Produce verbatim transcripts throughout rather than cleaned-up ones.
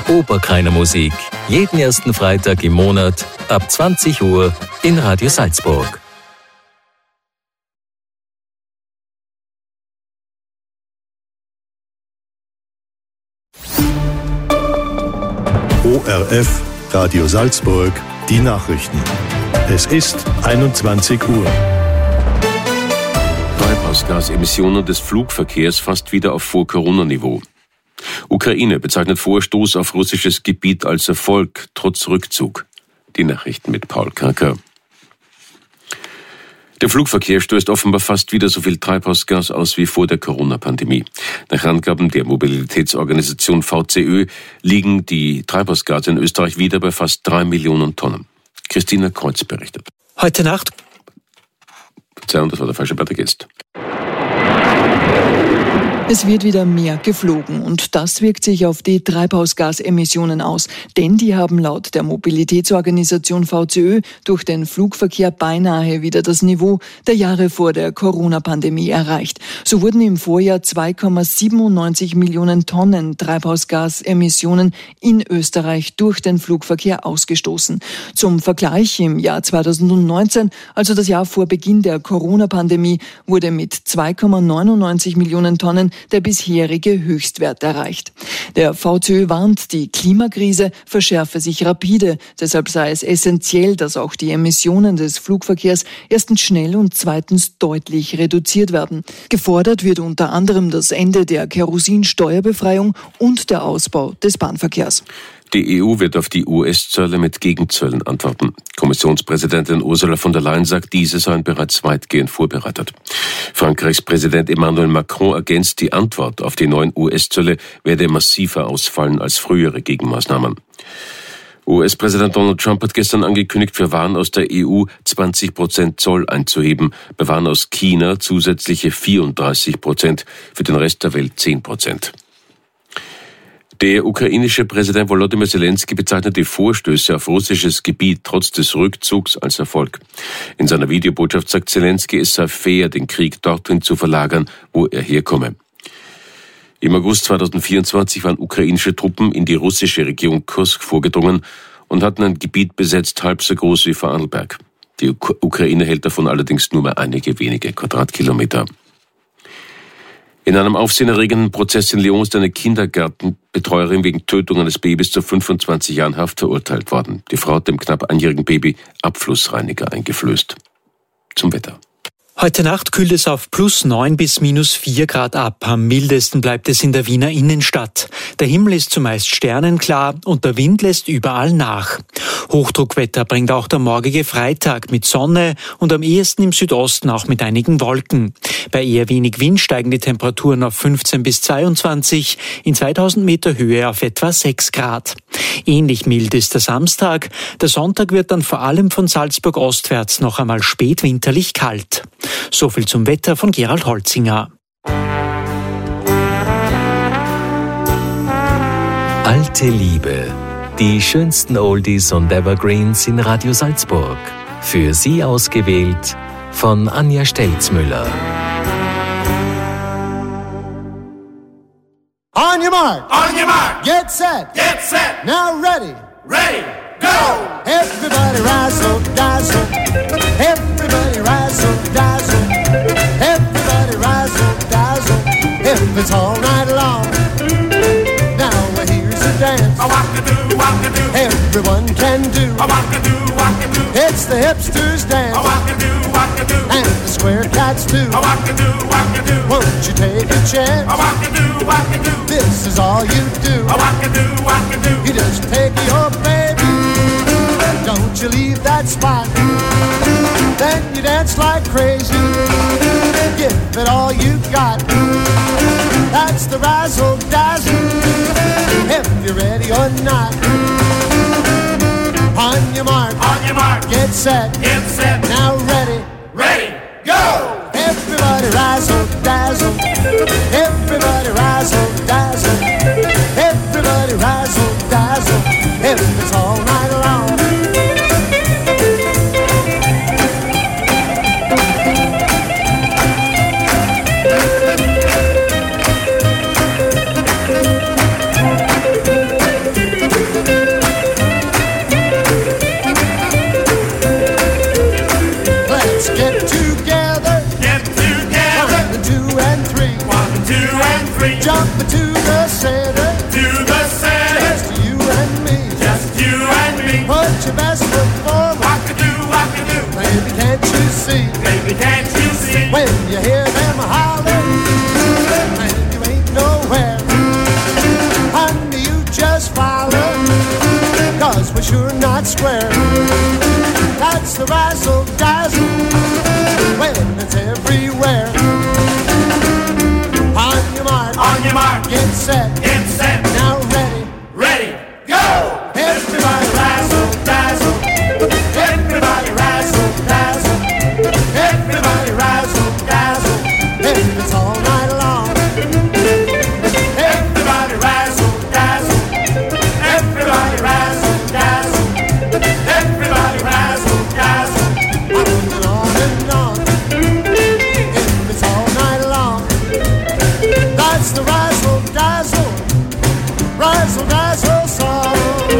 Oberkreiner Musik. Jeden ersten Freitag im Monat ab zwanzig Uhr in Radio Salzburg. O R F, Radio Salzburg, die Nachrichten. Es ist einundzwanzig Uhr. Treibhausgasemissionen des Flugverkehrs fast wieder auf Vor-Corona-Niveau. Ukraine bezeichnet Vorstoß auf russisches Gebiet als Erfolg, trotz Rückzug. Die Nachrichten mit Paul Karker. Der Flugverkehr stößt offenbar fast wieder so viel Treibhausgas aus wie vor der Corona-Pandemie. Nach Angaben der Mobilitätsorganisation V C Ö liegen die Treibhausgase in Österreich wieder bei fast drei Millionen Tonnen. Christina Kreuz berichtet. Heute Nacht... Verzeihung, das war der falsche Beitragist. Es wird wieder mehr geflogen und das wirkt sich auf die Treibhausgasemissionen aus, denn die haben laut der Mobilitätsorganisation V C Ö durch den Flugverkehr beinahe wieder das Niveau der Jahre vor der Corona-Pandemie erreicht. So wurden im Vorjahr zwei Komma siebenundneunzig Millionen Tonnen Treibhausgasemissionen in Österreich durch den Flugverkehr ausgestoßen. Zum Vergleich im Jahr zweitausendneunzehn, also das Jahr vor Beginn der Corona-Pandemie, wurde mit zwei Komma neunundneunzig Millionen Tonnen der bisherige Höchstwert erreicht. Der V C Ö warnt, die Klimakrise verschärfe sich rapide. Deshalb sei es essentiell, dass auch die Emissionen des Flugverkehrs erstens schnell und zweitens deutlich reduziert werden. Gefordert wird unter anderem das Ende der Kerosinsteuerbefreiung und der Ausbau des Bahnverkehrs. Die E U wird auf die U S-Zölle mit Gegenzöllen antworten. Kommissionspräsidentin Ursula von der Leyen sagt, diese seien bereits weitgehend vorbereitet. Frankreichs Präsident Emmanuel Macron ergänzt, die Antwort auf die neuen U S-Zölle werde massiver ausfallen als frühere Gegenmaßnahmen. U S-Präsident Donald Trump hat gestern angekündigt, für Waren aus der E U zwanzig Prozent Zoll einzuheben, bei Waren aus China zusätzliche vierunddreißig Prozent, für den Rest der Welt zehn Prozent. Der ukrainische Präsident Volodymyr Zelensky bezeichnet die Vorstöße auf russisches Gebiet trotz des Rückzugs als Erfolg. In seiner Videobotschaft sagt Zelensky, es sei fair, den Krieg dorthin zu verlagern, wo er herkomme. Im August zweitausendvierundzwanzig waren ukrainische Truppen in die russische Region Kursk vorgedrungen und hatten ein Gebiet besetzt, halb so groß wie Vorarlberg. Die Ukraine hält davon allerdings nur mehr einige wenige Quadratkilometer. In einem aufsehenerregenden Prozess in Lyon ist eine Kindergartenbetreuerin wegen Tötung eines Babys zu fünfundzwanzig Jahren Haft verurteilt worden. Die Frau hat dem knapp einjährigen Baby Abflussreiniger eingeflößt. Zum Wetter. Heute Nacht kühlt es auf plus neun bis minus vier Grad ab. Am mildesten bleibt es in der Wiener Innenstadt. Der Himmel ist zumeist sternenklar und der Wind lässt überall nach. Hochdruckwetter bringt auch der morgige Freitag mit Sonne und am ehesten im Südosten auch mit einigen Wolken. Bei eher wenig Wind steigen die Temperaturen auf fünfzehn bis zweiundzwanzig, in zweitausend Meter Höhe auf etwa sechs Grad. Ähnlich mild ist der Samstag. Der Sonntag wird dann vor allem von Salzburg ostwärts noch einmal spätwinterlich kalt. So viel zum Wetter von Gerald Holzinger. Alte Liebe. Die schönsten Oldies und Evergreens in Radio Salzburg. Für Sie ausgewählt von Anja Stelzmüller. On your mark. On your mark. Get set. Get set. Now ready. Ready. Go. Everybody razzle dazzle. Everybody razzle dazzle. Everybody razzle dazzle. If it's all night long. Now here's a dance. A walk-a-doo, walk-a-doo. Everyone can do. A walk-a-doo, walk-a-doo. It's the hipsters dance. A walk-a-doo, walk-a-doo. And the square cats too. A walk-a-doo, walk-a-doo. Won't you take a chance? A walk-a-doo, walk-a-doo. This is all you do. A walk-a-doo, walk-a-doo. You just take your baby. Don't you leave that spot. Then you dance like crazy. Give it all you got. That's the razzle dazzle. If you're ready or not. On your mark. On your mark. Get set. Get set. Now ready. Ready. Go. Everybody razzle dazzle. Everybody razzle dazzle. Everybody razzle dazzle. If it's all night long. fast foot forward. Walk-a-doo, walk-a-doo. Baby, can't you see? Baby, can't you see? When you hear them holler, and you ain't nowhere, honey, you just follow, cause we're sure not square. That's the razzle-dazzle, when it's everywhere. On your mark, On your mark, get set, get set, now ready, ready, go! everybody razzle dazzle, Everybody razzle dazzle. everybody razzle dazzle, and it's all night long. Everybody razzle dazzle. Everybody razzle dazzle. Everybody razzle dazzle. On and on and on, and it's all night long. That's the razzle dazzle, razzle dazzle song.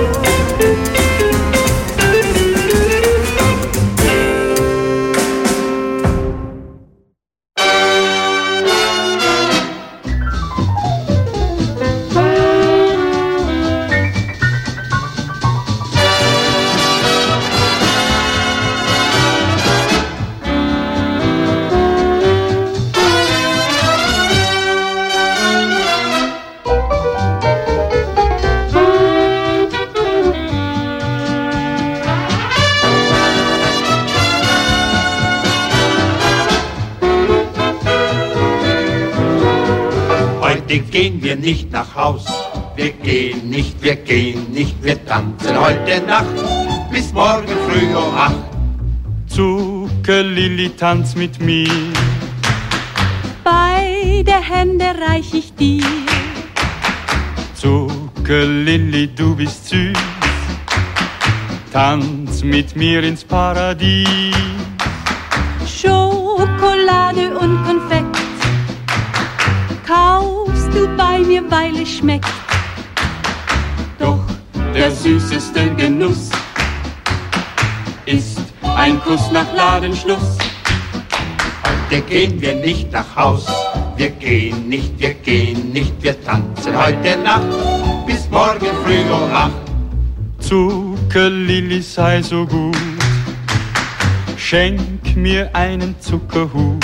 Heute gehen wir nicht nach Haus, wir gehen nicht, wir gehen nicht, wir tanzen heute Nacht bis morgen früh um acht. Zuckerlilli, tanz mit mir. Beide Hände reich ich dir. Zuckerlilli, du bist süß. Tanz mit mir ins Paradies. Schokolade und Konfekt kaufst du bei mir, weil es schmeckt. Doch der süßeste Genuss ist ein Kuss nach Ladenschluss. Heute gehen wir nicht nach Haus, wir gehen nicht, wir gehen nicht, wir tanzen heute Nacht bis morgen früh um acht. Zuckerlilli, sei so gut, schenk mir einen Zuckerhut.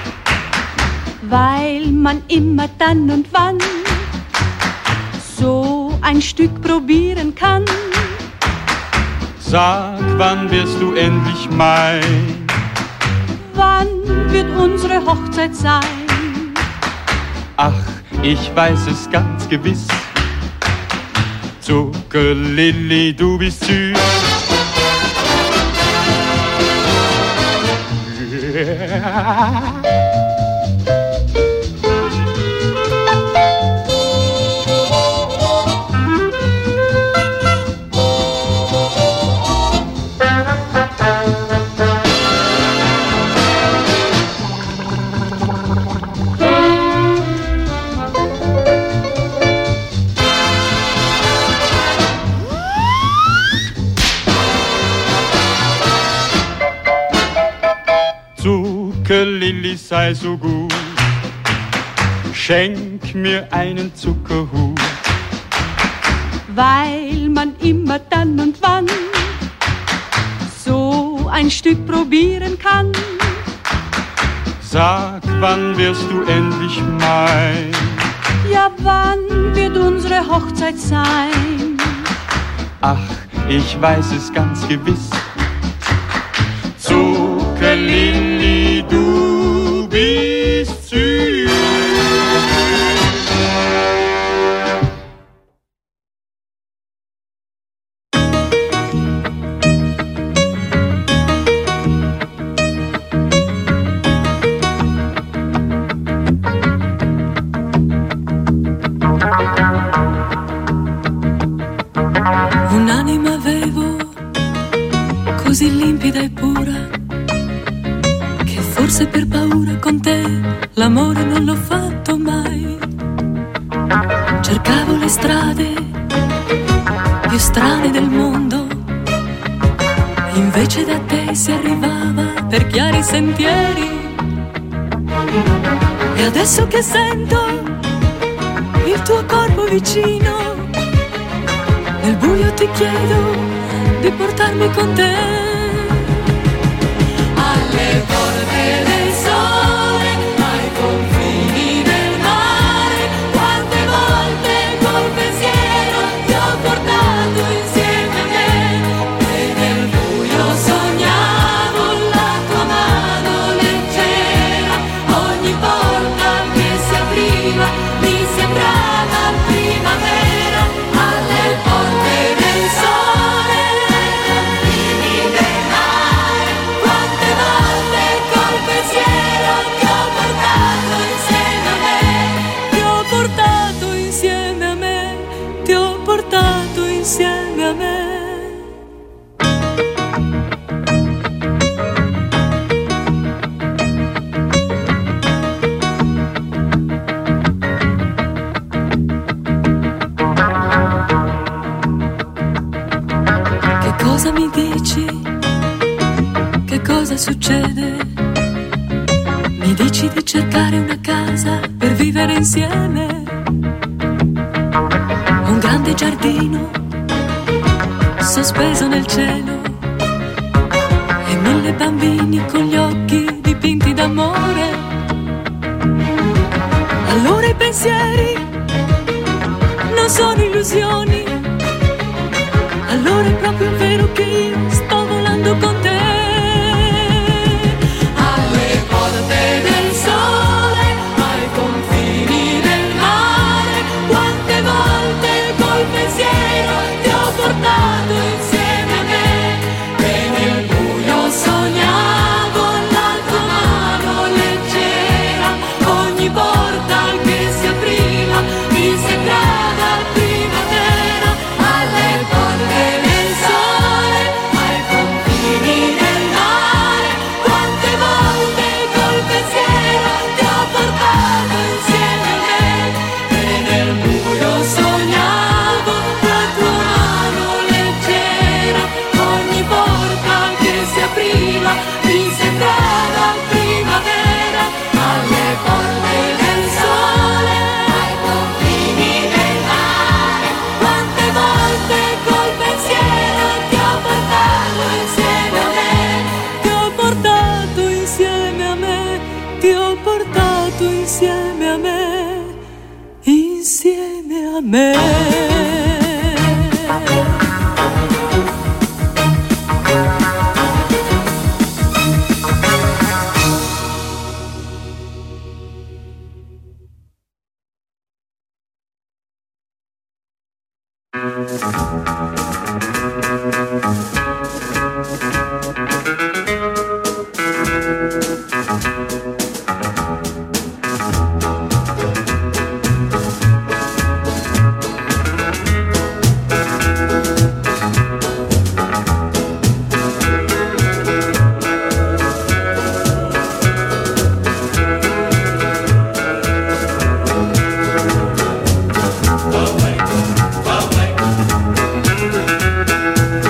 Weil man immer dann und wann so ein Stück probieren kann. Sag, wann wirst du endlich mein? Wann wird unsere Hochzeit sein? Ach, ich weiß es ganz gewiss. Zuckerlilli, du bist süß. Yeah. Zuckerlilli, sei so gut, schenk mir einen Zuckerhut. Weil man immer dann und wann so ein Stück probieren kann. Sag, wann wirst du endlich mein? Ja, wann wird unsere Hochzeit sein? Ach, ich weiß es ganz gewiss. Zuckerlilli, du bist süß. Un'anima avevo così limpida e pura che forse per paura con te l'amore non l'ho fatto mai. Cercavo le strade più strane del mondo, invece da te si arrivava per chiari sentieri. E adesso che sento il tuo corpo vicino, nel buio ti chiedo di portarmi con te alle porte del sole, ai confini del mare. Quante volte col pensiero ti ho portato insieme a me, e nel buio sognavo la tua mano leggera. Ogni porta che si apriva mi sembrava primavera. Alle porte del sole, ai confini del mare. Quante volte col pensiero ti ho portato insieme a me, ti ho portato insieme a me, ti ho portato insieme a me. Che cosa mi dici? Che cosa succede? Mi dici di cercare una casa per vivere insieme, un grande giardino sospeso nel cielo e mille bambini con gli occhi dipinti d'amore. Allora i pensieri non sono illusioni, allora è proprio vero che io sto volando con te. Alle porte del sole, ai confini del mare. Quante volte col pensiero ti ho portato insieme a me, e nel buio sognavo la tua mano leggera. Ogni porta che si apriva mi sembrava primavera. Alle porte del sole, ai confini del mare. Quante volte col pensiero ti ho portato insieme a me, e nel buio sognavo la tua mano leggera. Ogni porta che si apriva mi sembrava primavera. Alle porte del sole, ai confini del mare. Quante volte col pensiero ti ho portato insieme a me, ti ho portato insieme a me, ti ho portato insieme a me, insieme a me. Away, away.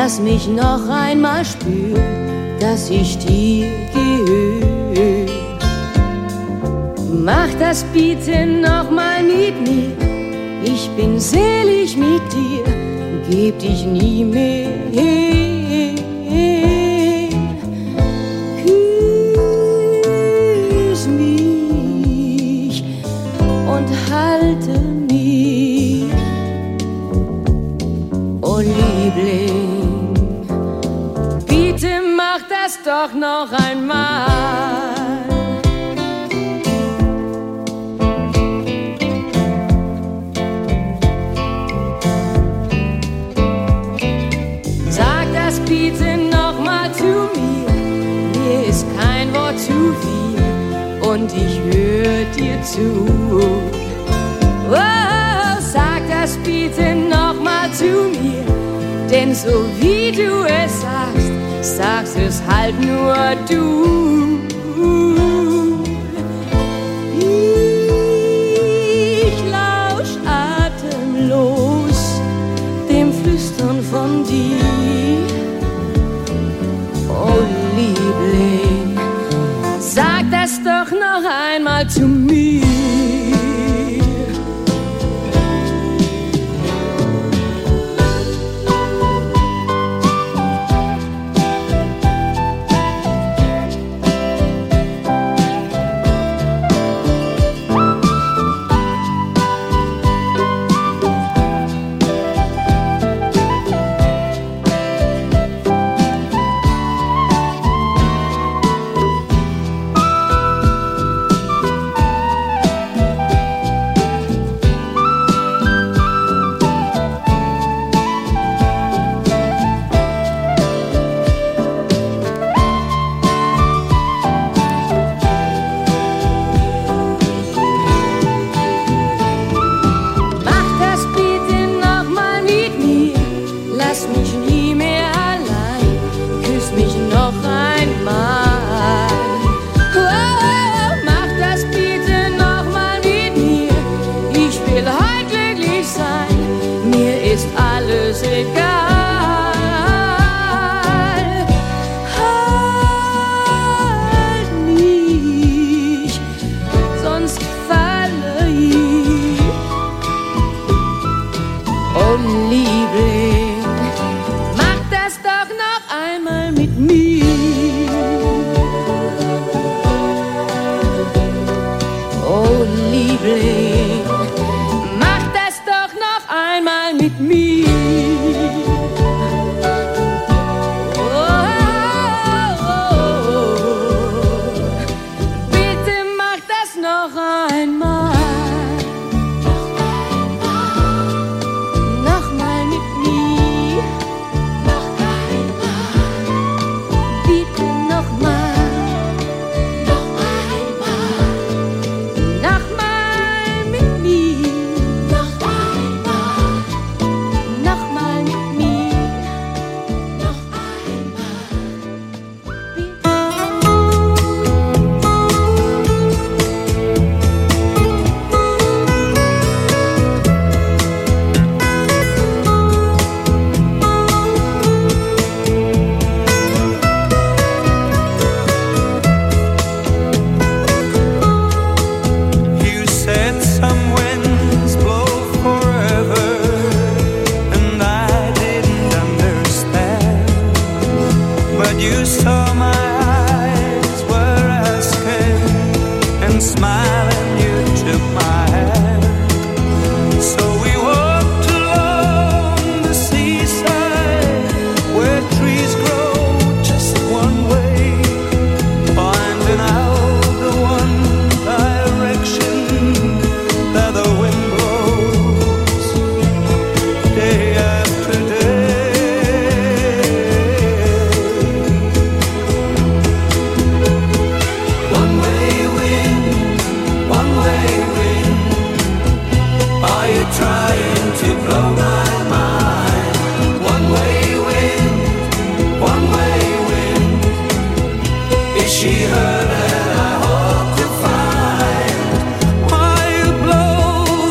Lass mich noch einmal spüren, dass ich dir gehöre. Mach das bitte noch mal mit mir. Ich bin selig mit dir, geb dich nie mehr hin. Küss mich und halte mich, oh Liebling, bitte mach das doch noch einmal. Bitte noch mal zu mir, mir ist kein Wort zu viel und ich höre dir zu. Oh, sag das bitte noch mal zu mir, denn so wie du es sagst, sagst es halt nur du. Ich lausch atemlos dem Flüstern von dir. Oh Liebling, sag das doch noch einmal zu mir.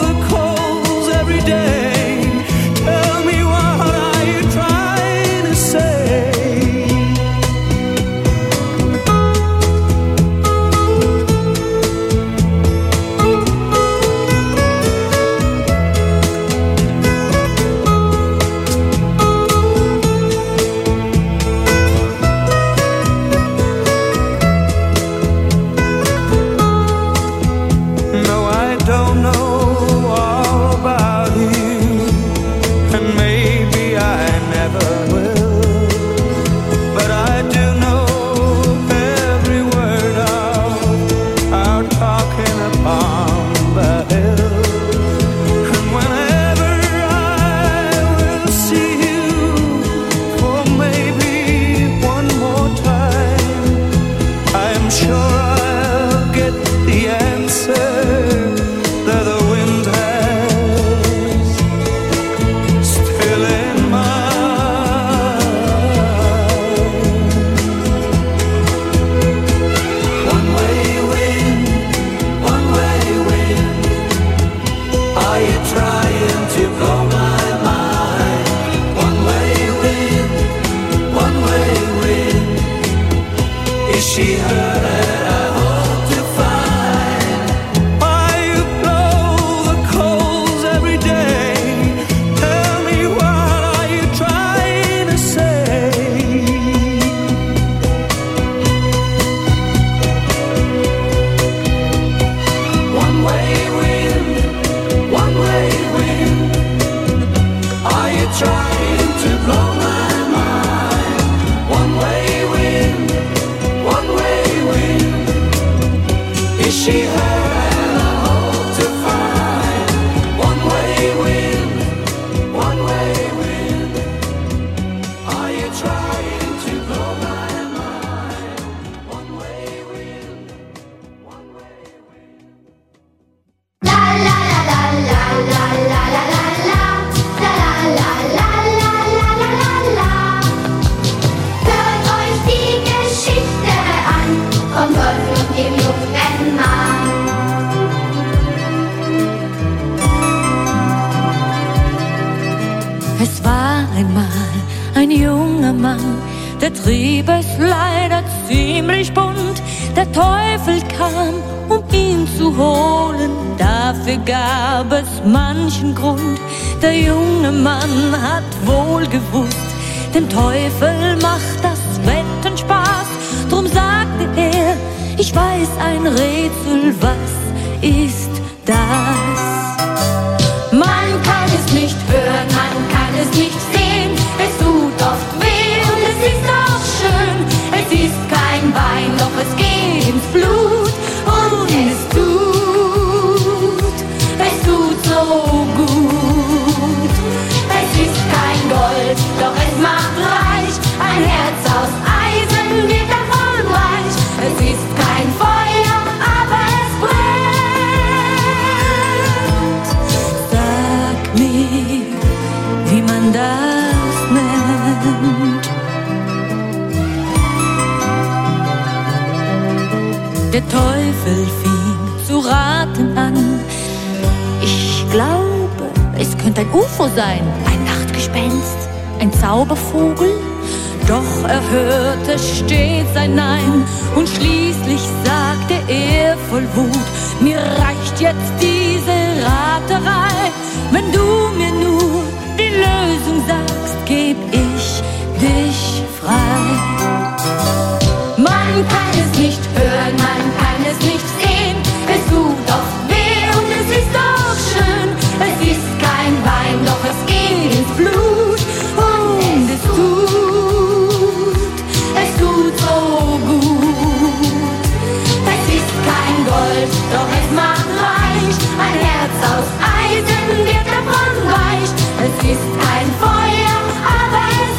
Say Der Trieb ist leider ziemlich bunt. Der Teufel kam, um ihn zu holen. Dafür gab es manchen Grund. Der junge Mann hat wohl gewusst, dem Teufel macht das Wetten Spaß. Drum sagte er, ich weiß ein Rätsel, was ist das? Man kann es nicht hören, man kann es nicht sehen. Es tut oft weh und es ist auch schön. Es ist kein Wein, doch es geht ins Blut. Und es tut, es tut so gut. Es ist kein Gold, doch es macht reich. Ein Herz aus Eisen wird davon reich. Es ist kein Feuer, aber es brennt. Sag mir, wie man das nennt. Der Teufel fing zu raten an. Ich glaube, es könnte ein U F O sein, ein Nachtgespenst, ein Zaubervogel. Doch er hörte stets ein Nein und schließlich sagte er voll Wut, mir reicht jetzt diese Raterei. Wenn du mir nur die Lösung sagst, geb ich dich frei. Man kann es nicht hören, man kann es nicht sehen. Es tut oft weh und es ist auch schön. Es ist kein Wein, doch es geht ins Blut. Und es tut, es tut so gut. Es ist kein Gold, doch es macht reich. Ein Herz aus Eisen wird davon reich. Es ist kein Feuer, aber es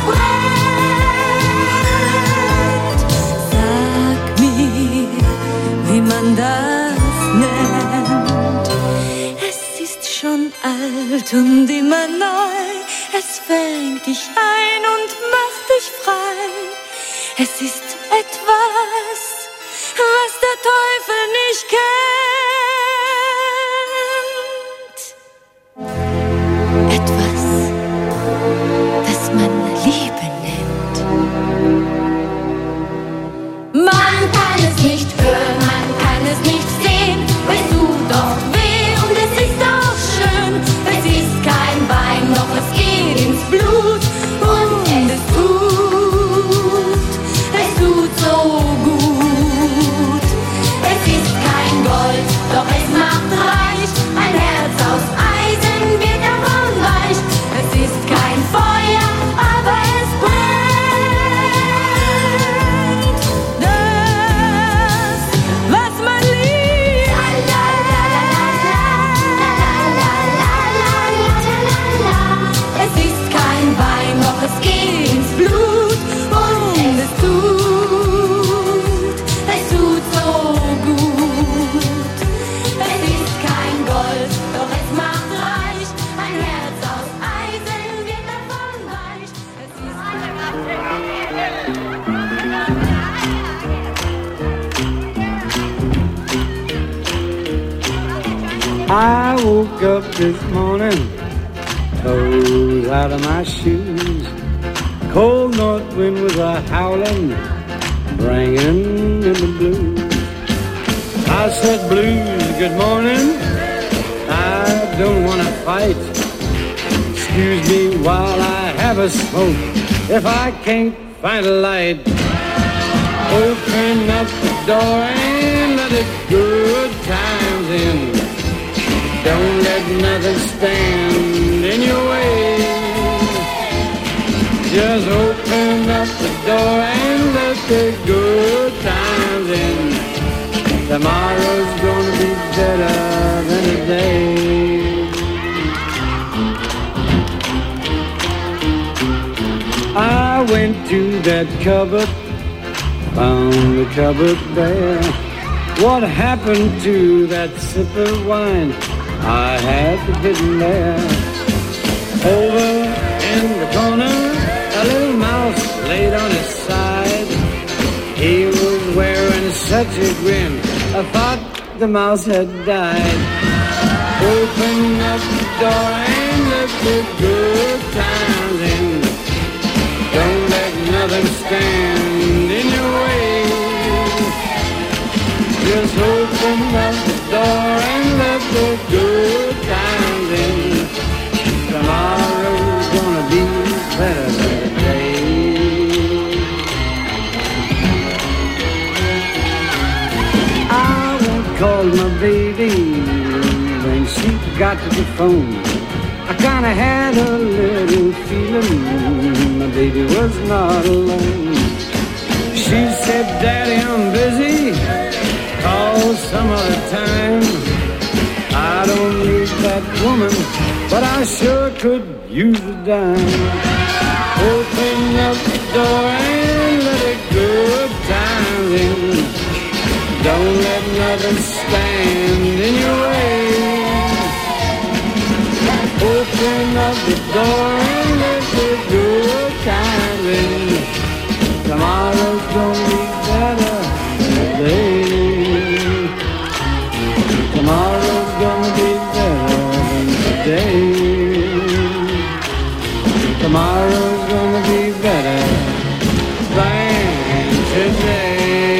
brennt. Sag mir, wie man das nennt. Es ist schon alt und immer neu. Es fängt dich ein und macht dich frei. Es ist etwas, was der Teufel nicht kennt. Etwas, das man Liebe nennt. Man kann es nicht hören, man kann es nicht sehen. Es tut doch weh und es ist auch schön. Es ist kein Wein, doch es geht ins Blut. Und es tut, es tut so gut. Es ist kein Gold, doch es macht reich. Ein Herz aus Eisen wird davon reich. Es ist kein Feuer, aber es brennt. Das, was man liebt. Es ist kein Wein, doch es geht ins Blut. Und es tut, es tut so gut. Es ist kein Gold, doch es macht reich. Ein Herz aus Eisen wird davon reich. Es ist I woke up this morning, toes out of my shoes. Cold north wind was a howling, bringing in the blues. I said, blues, good morning. I don't want to fight. Excuse me while I have a smoke if I can't find a light. Open up the door and let the good times in. Don't let nothing stand in your way. Just open up the door and let the good times in. Tomorrow's gonna be better than today. I went to that cupboard, found the cupboard bare. What happened to that sip of wine I had hidden there? Over in the corner, a little mouse laid on his side. He was wearing such a grin, I thought the mouse had died. Open up the door and let the good times in. Don't let nothing nothing stand in your way. Just open up the door and let the good times in. Tomorrow's gonna be better than today. I won't call my baby when she got to the phone. I kinda had a little feeling my baby was not alone. She said, Daddy, I'm busy, call some other time. I don't need that woman, but I sure could use a dime. Open up the door and let it good times in. Don't let nothing stand in your way. Open up the door and let the good times in. Tomorrow's gonna be better than today. Tomorrow's gonna be better than today. Tomorrow's gonna be better than today.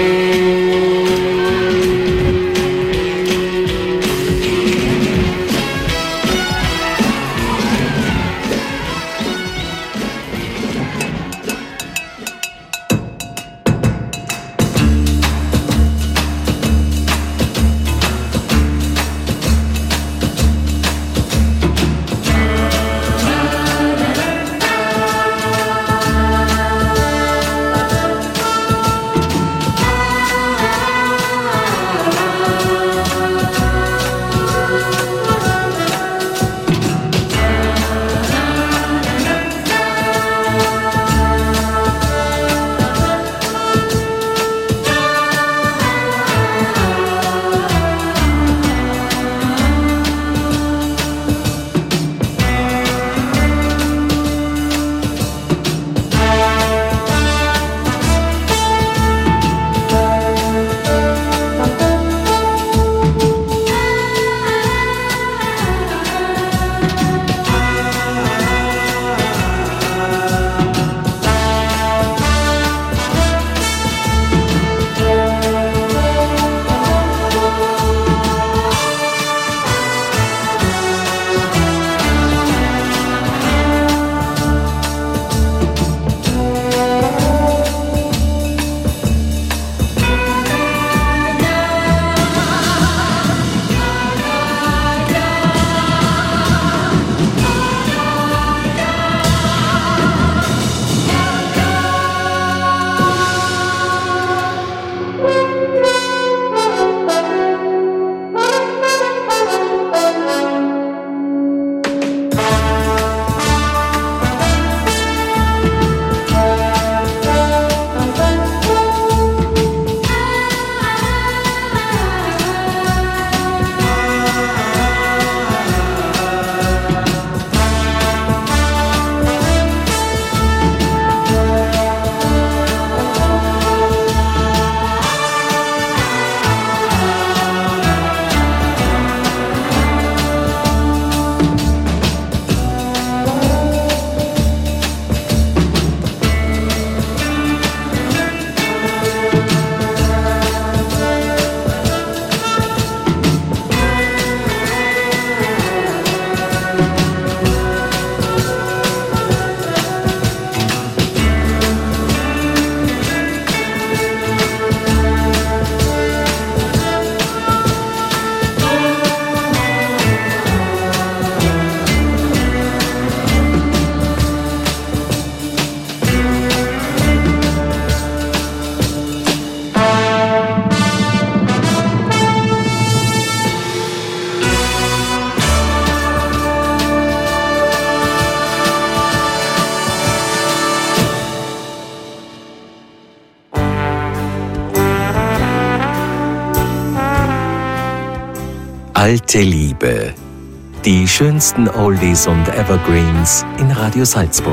Alte Liebe. Die schönsten Oldies und Evergreens in Radio Salzburg.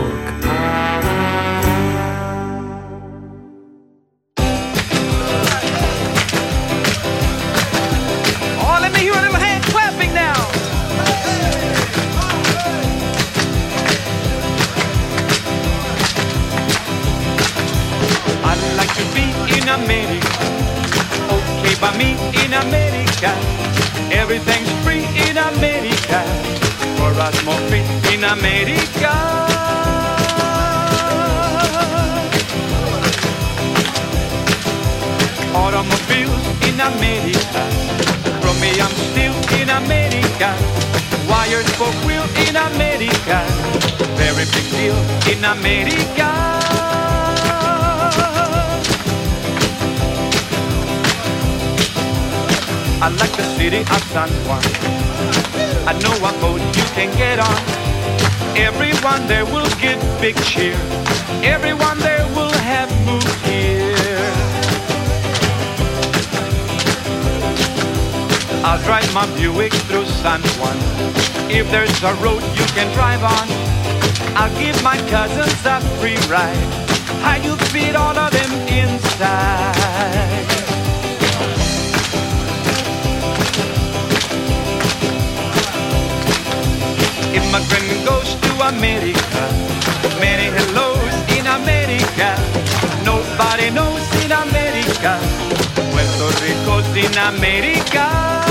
to be in America. Okay, by me in America. Everything's free in America. For us more free in America. Automobiles in America. From me I'm still in America. Wires for wheel in America. Very big deal in America. I like the city of San Juan. I know a boat you can get on. Everyone there will get big cheer. Everyone there will have moved here. I'll drive my Buick through San Juan. If there's a road you can drive on, I'll give my cousins a free ride. How you fit all of them inside? Immigrant goes to America. Many hellos in America. Nobody knows in America. Puerto Rico's in America.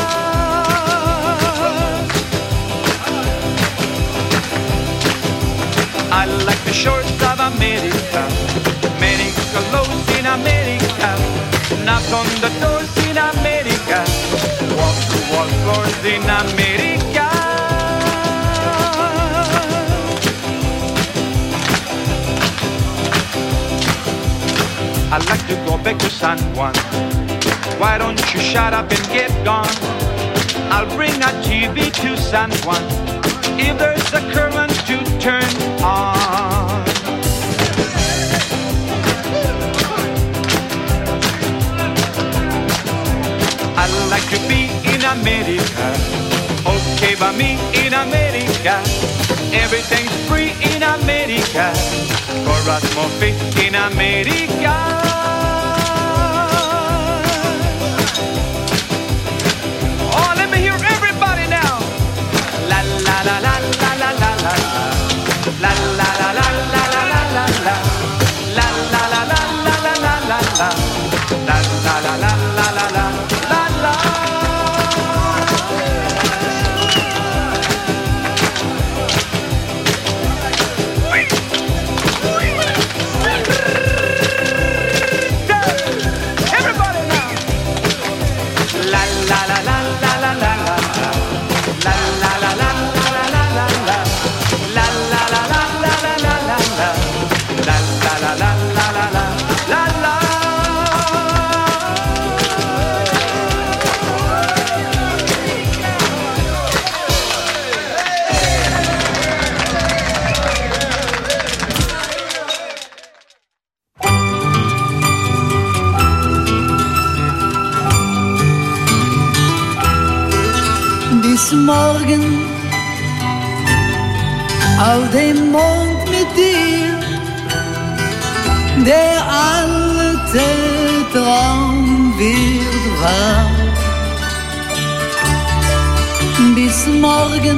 I like the shores of America. Many hellos in America. Knock on the doors in America. Walk to wall floors in America. I like to go back to San Juan. Why don't you shut up and get gone? I'll bring a T V to San Juan if there's a current to turn on. I like to be in America. Okay, by me in America. Everything's free in America. For us more free in America. Oh, let me hear everybody now. La la la la la la la la. La la la la la la la la la. La la la la la la la la la. La la la la la la la la la. Bis morgen auf dem Mond mit dir, der alte Traum wird wahr. Bis morgen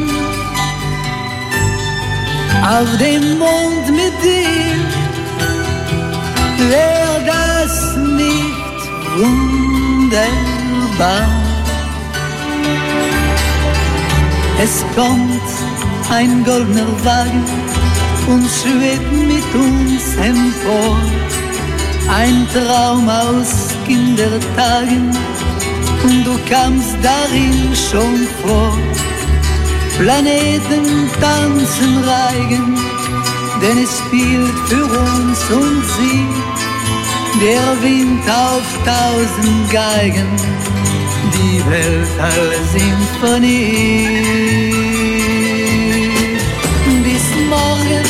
auf dem Mond mit dir, wär das nicht wunderbar? Es kommt ein goldener Wagen und schwebt mit uns empor. Ein Traum aus Kindertagen und du kamst darin schon vor. Planeten tanzen Reigen, denn es spielt für uns und sie der Wind auf tausend Geigen. Die Welt alle Symphonie. Bis morgen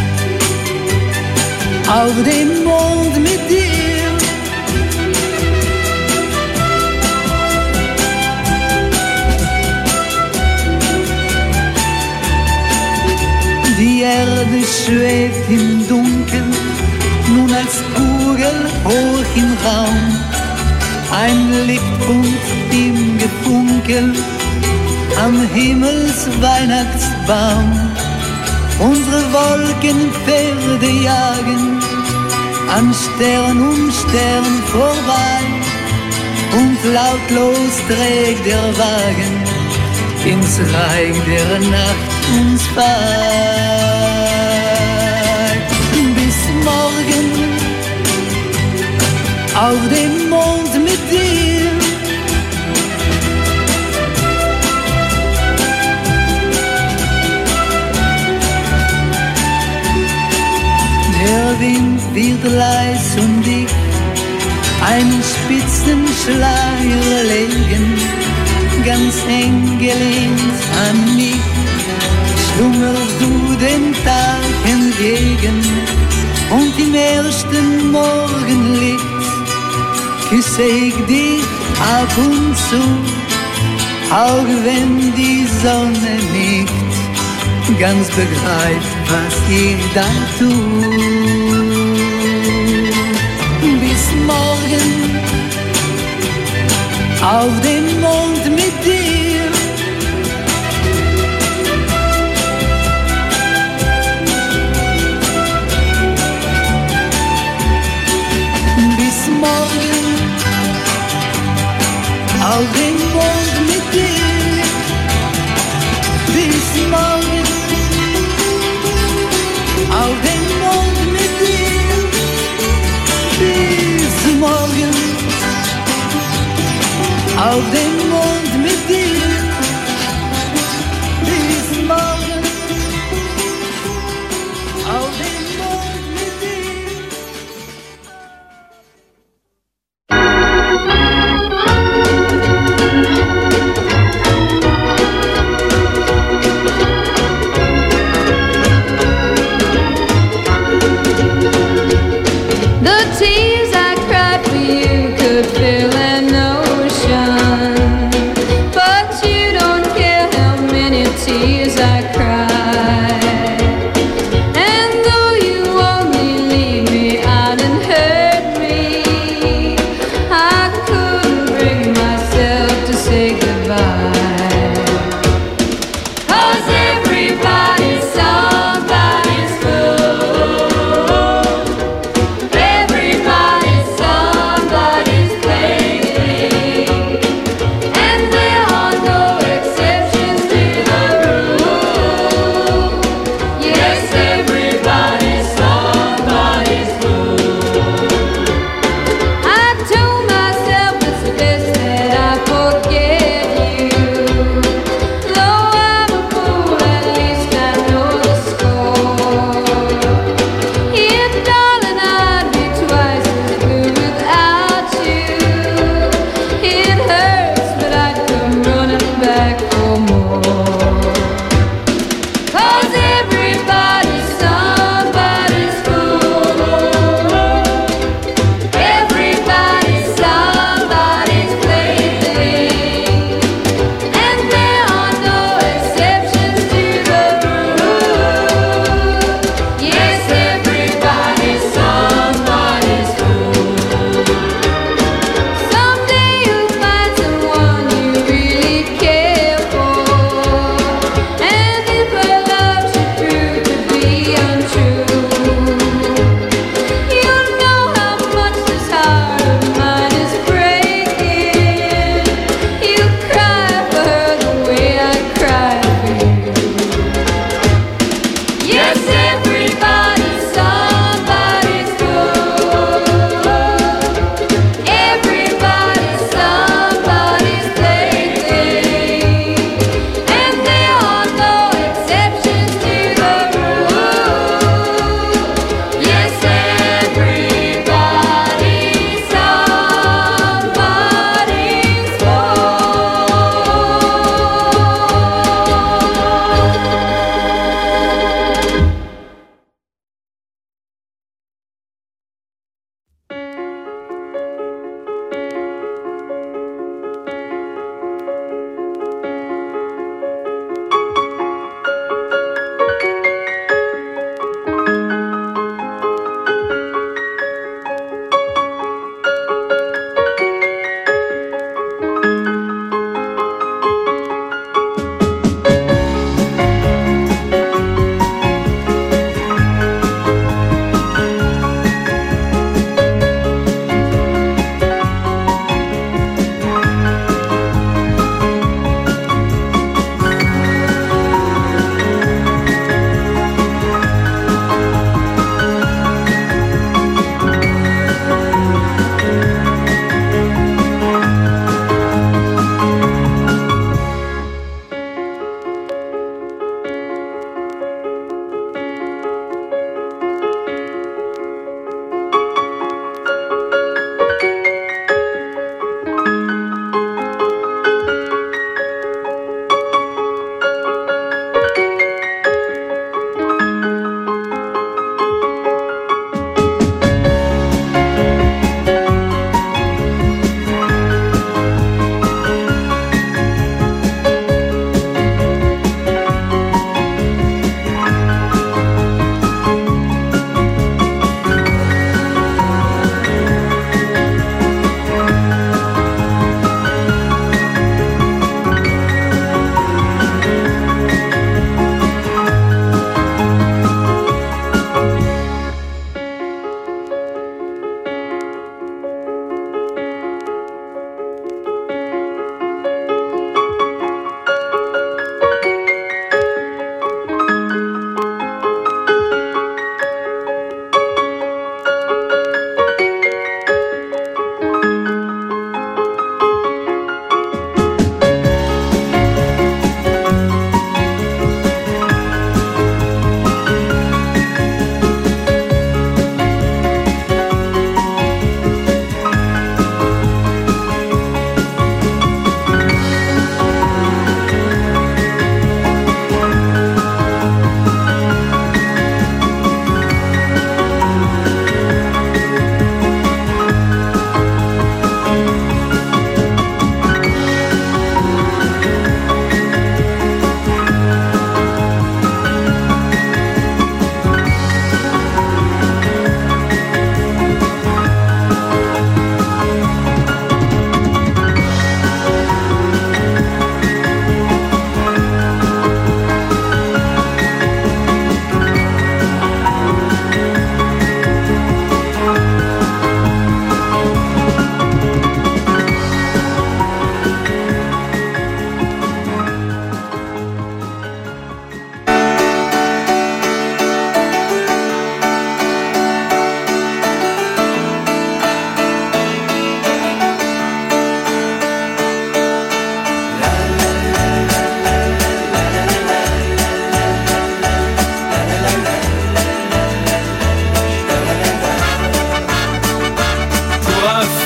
auf dem Mond mit dir. Die Erde schwebt im Dunkeln, nun als Kugel hoch im Raum. Ein Lichtpunkt im Gefunkel am Himmelsweihnachtsbaum. Unsere Wolkenpferde jagen an Stern um Stern vorbei und lautlos trägt der Wagen ins Reich der Nacht uns bei. Bis morgen auf dem Mond mit dir. Der Wind wird leis um dich einen spitzen Schleier legen, ganz eng gelehnt an mich, schlummerst du den Tag entgegen und im ersten Morgenlicht küsse ich dich ab und zu, auch wenn die Sonne nicht ganz begreift, was ich da tu. Bis morgen auf dem Mond mit dir. Bis morgen auf dem Mond mit dir. Bis morgen auf dem Mond mit dir. Bis morgen auf dem Mond mit dir. Bis morgen auf dem Mond mit dir. The tears I cried for you could fill an ocean, but you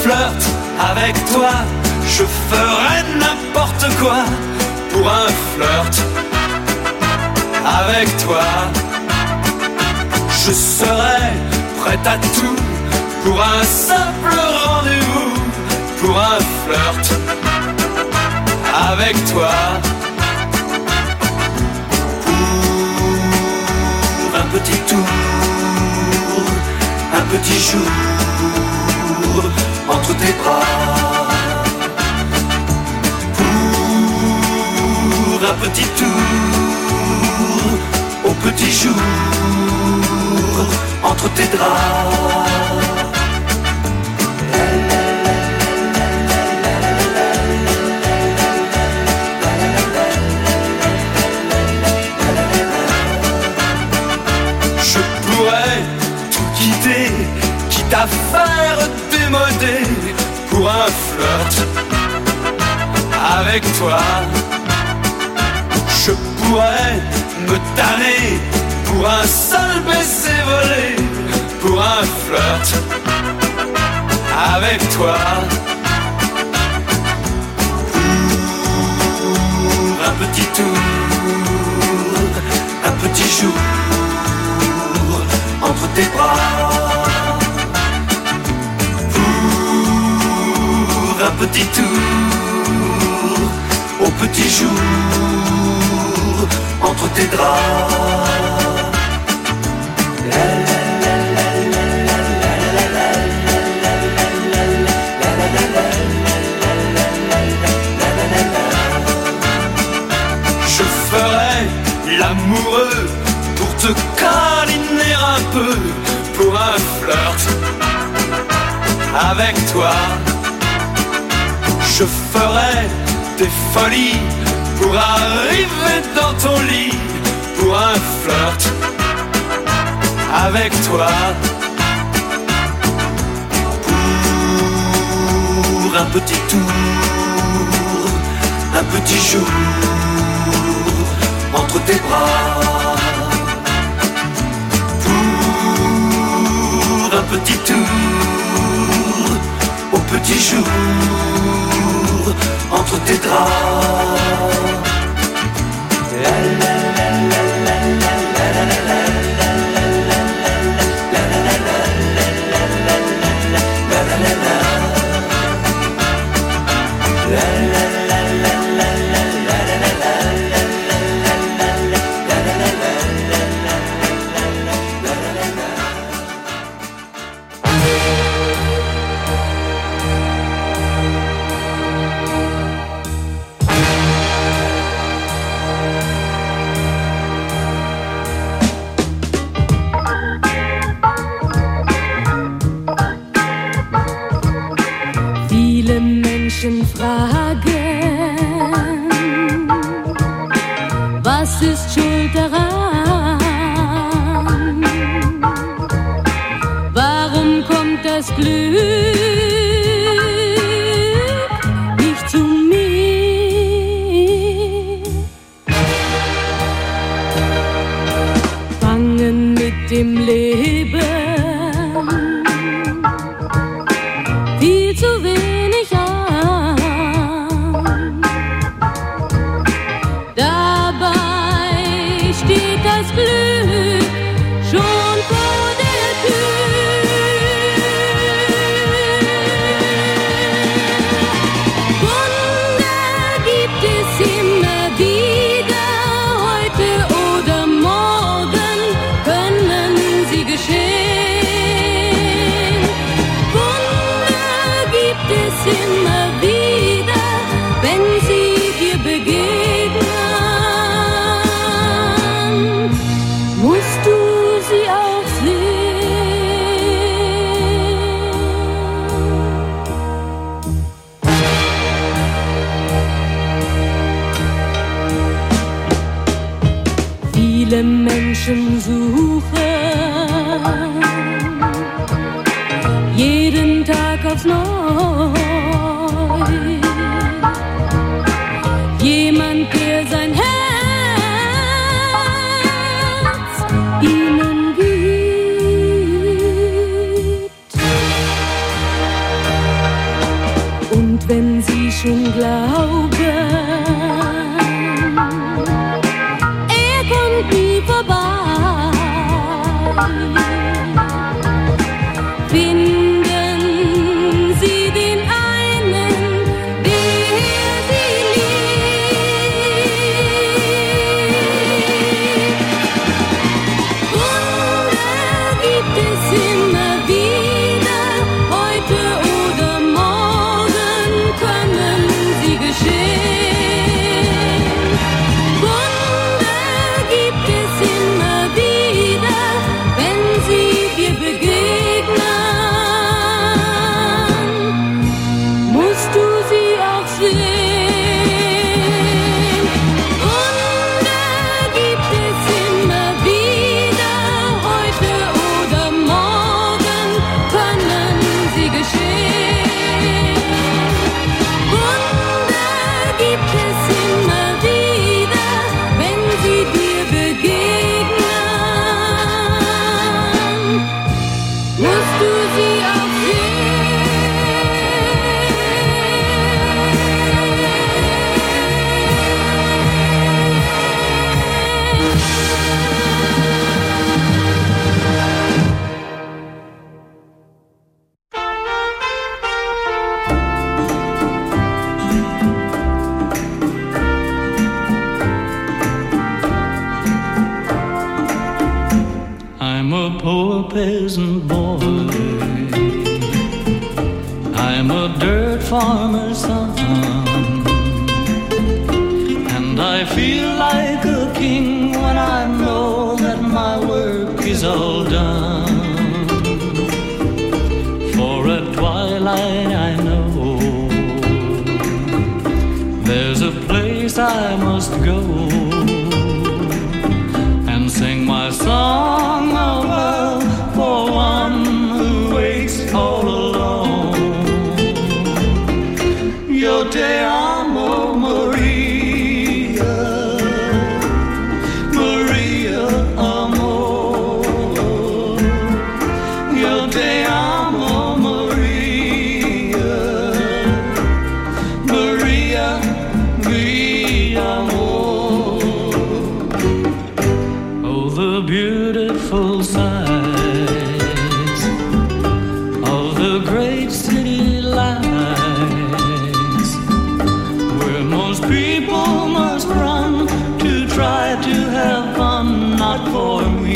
flirte avec toi, je ferai n'importe quoi pour un flirt avec toi. Je serai prête à tout pour un simple rendez-vous, pour un flirt avec toi. Pour un petit tour, un petit jour entre tes bras. Pour un petit tour, au petit jour entre tes draps. Quitte à faire démoder pour un flirt avec toi. Je pourrais me tanner pour un seul baiser volé, pour un flirt avec toi. Pour un petit tour, un petit jour entre tes bras. Pour un petit tour, au petit jour entre tes draps. Je ferai l'amoureux pour te câliner un peu, pour un flirt avec toi. Je ferai des folies pour arriver dans ton lit, pour un flirt avec toi. Pour un petit tour, un petit jour entre tes bras. Pour un petit tour, au petit jour entre tes draps. Viele Menschen suchen jeden Tag aufs Neue jemand, der sein Herz ihnen gibt. Und wenn sie schon glauben, er kommt nie vorbei, finden sie den einen, der sie liebt. Wunder gibt es immer wieder, heute oder morgen können sie geschehen. Wunder gibt es immer wieder, wenn sie dir begegnen, musst du sie auch sehen. Wunder gibt es immer wieder, heute oder morgen können sie geschehen. Wunder gibt es immer wieder, wenn sie dir begegnen, musst du sie auch I'm a poor peasant boy. I'm a dirt farmer's son. And I feel like a king when I know that my work is all done. For at twilight I know there's a place I must go and sing my song of love for one who waits all alone. Yo te amo, Maria, Maria, amor. Yo te amo, Maria, Maria, mi amor. Oh, the beautiful sights of the great city lights, where most people must run to try to have fun, not for me.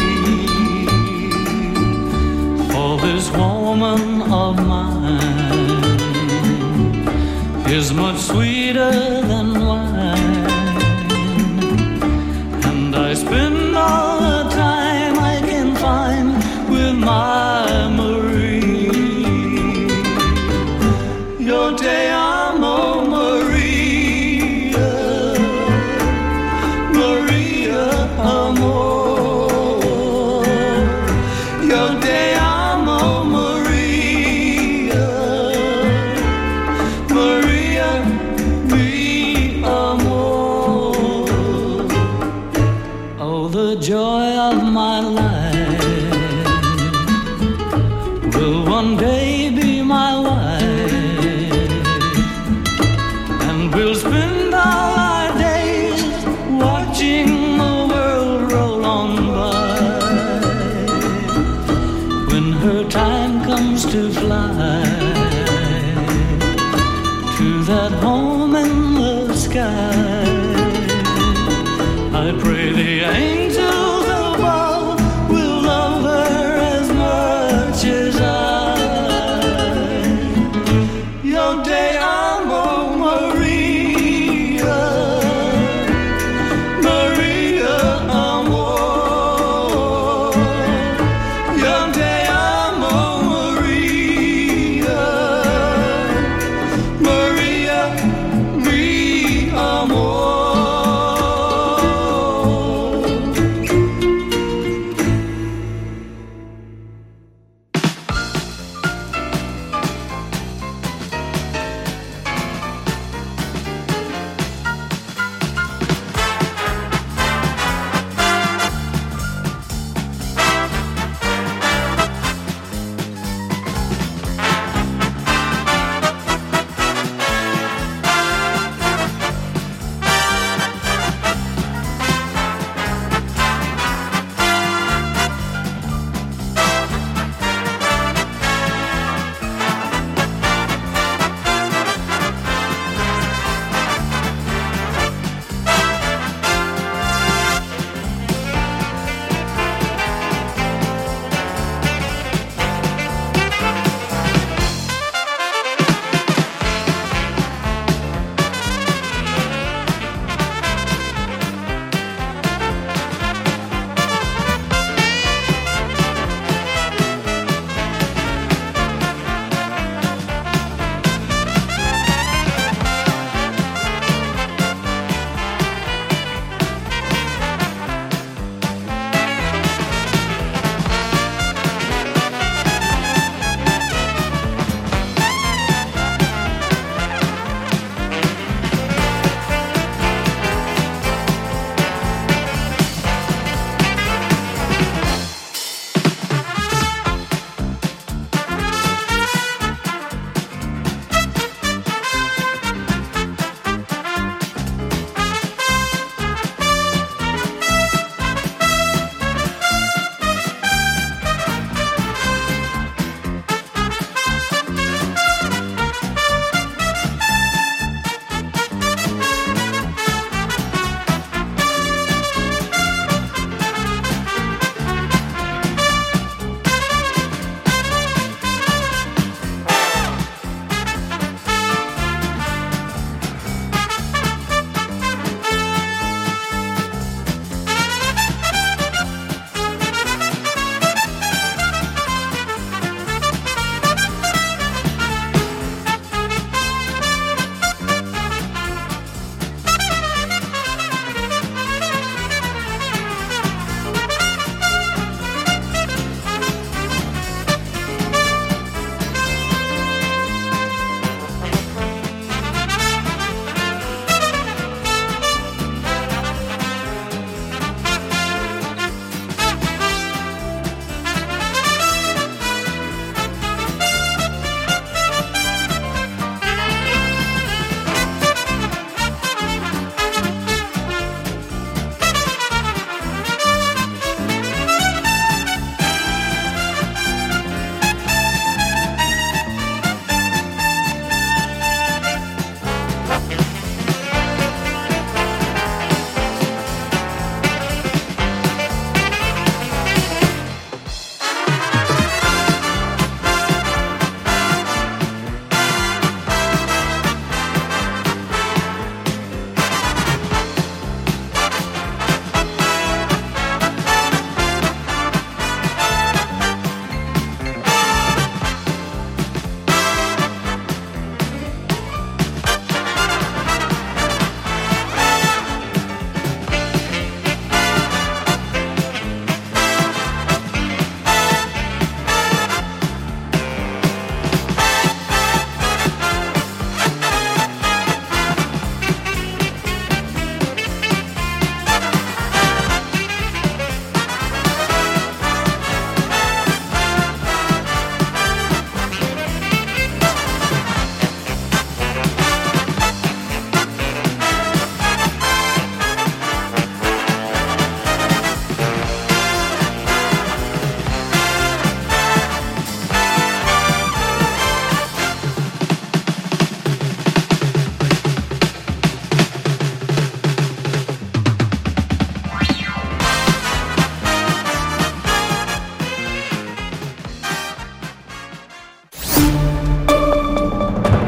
For this woman of mine is much sweeter than wine, and I spend all the time I can find with my Marie. Yo te amo, Maria, Maria, amor. Yo te amo, Maria, Maria, mi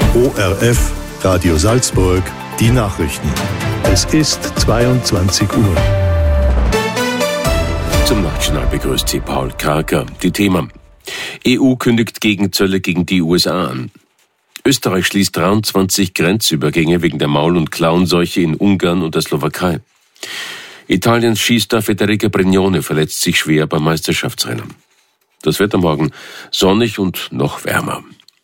O R F, Radio Salzburg, die Nachrichten. Es ist zweiundzwanzig Uhr. Zum Nachtjournal begrüßt Sie Paul Karker. Die Themen: E U kündigt Gegenzölle gegen die U S A an. Österreich schließt dreiundzwanzig Grenzübergänge wegen der Maul- und Klauenseuche in Ungarn und der Slowakei. Italiens Skistar Federica Brignone verletzt sich schwer beim Meisterschaftsrennen. Das Wetter morgen sonnig und noch wärmer.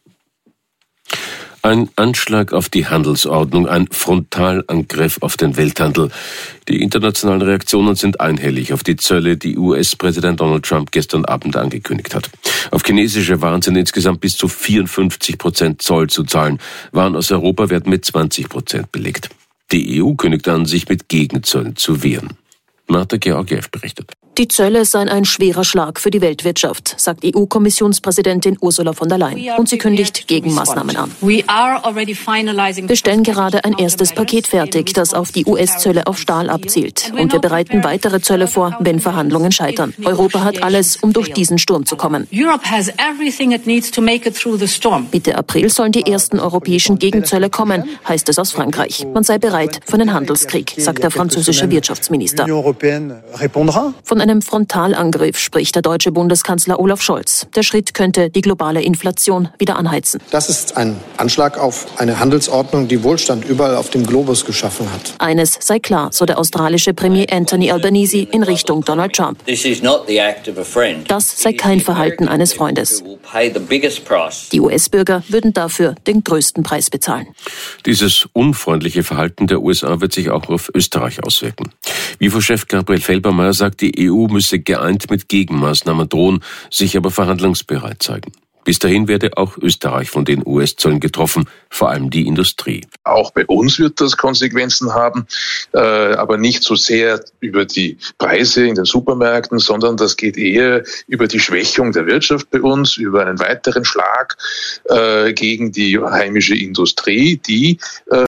Ein Anschlag auf die Handelsordnung, ein Frontalangriff auf den Welthandel. Die internationalen Reaktionen sind einhellig auf die Zölle, die U S-Präsident Donald Trump gestern Abend angekündigt hat. Auf chinesische Waren sind insgesamt bis zu vierundfünfzig Prozent Zoll zu zahlen. Waren aus Europa werden mit zwanzig Prozent belegt. Die E U kündigt an, sich mit Gegenzöllen zu wehren. Marta Georgiev berichtet. Die Zölle seien ein schwerer Schlag für die Weltwirtschaft, sagt E U-Kommissionspräsidentin Ursula von der Leyen. Und sie kündigt Gegenmaßnahmen an. Wir stellen gerade ein erstes Paket fertig, das auf die U S-Zölle auf Stahl abzielt. Und wir bereiten weitere Zölle vor, wenn Verhandlungen scheitern. Europa hat alles, um durch diesen Sturm zu kommen. Mitte April sollen die ersten europäischen Gegenzölle kommen, heißt es aus Frankreich. Man sei bereit für einen Handelskrieg, sagt der französische Wirtschaftsminister. Von einem Frontalangriff spricht der deutsche Bundeskanzler Olaf Scholz. Der Schritt könnte die globale Inflation wieder anheizen. Das ist ein Anschlag auf eine Handelsordnung, die Wohlstand überall auf dem Globus geschaffen hat. Eines sei klar, so der australische Premier Anthony Albanese in Richtung Donald Trump. Das sei kein Verhalten eines Freundes. Die U S-Bürger würden dafür den größten Preis bezahlen. Dieses unfreundliche Verhalten der U S A wird sich auch auf Österreich auswirken. W I F O-Chef Gabriel Felbermayr sagt, die E U müsse geeint mit Gegenmaßnahmen drohen, sich aber verhandlungsbereit zeigen. Bis dahin werde auch Österreich von den U S-Zöllen getroffen, vor allem die Industrie. Auch bei uns wird das Konsequenzen haben, äh, aber nicht so sehr über die Preise in den Supermärkten, sondern das geht eher über die Schwächung der Wirtschaft bei uns, über einen weiteren Schlag äh, gegen die heimische Industrie, die äh,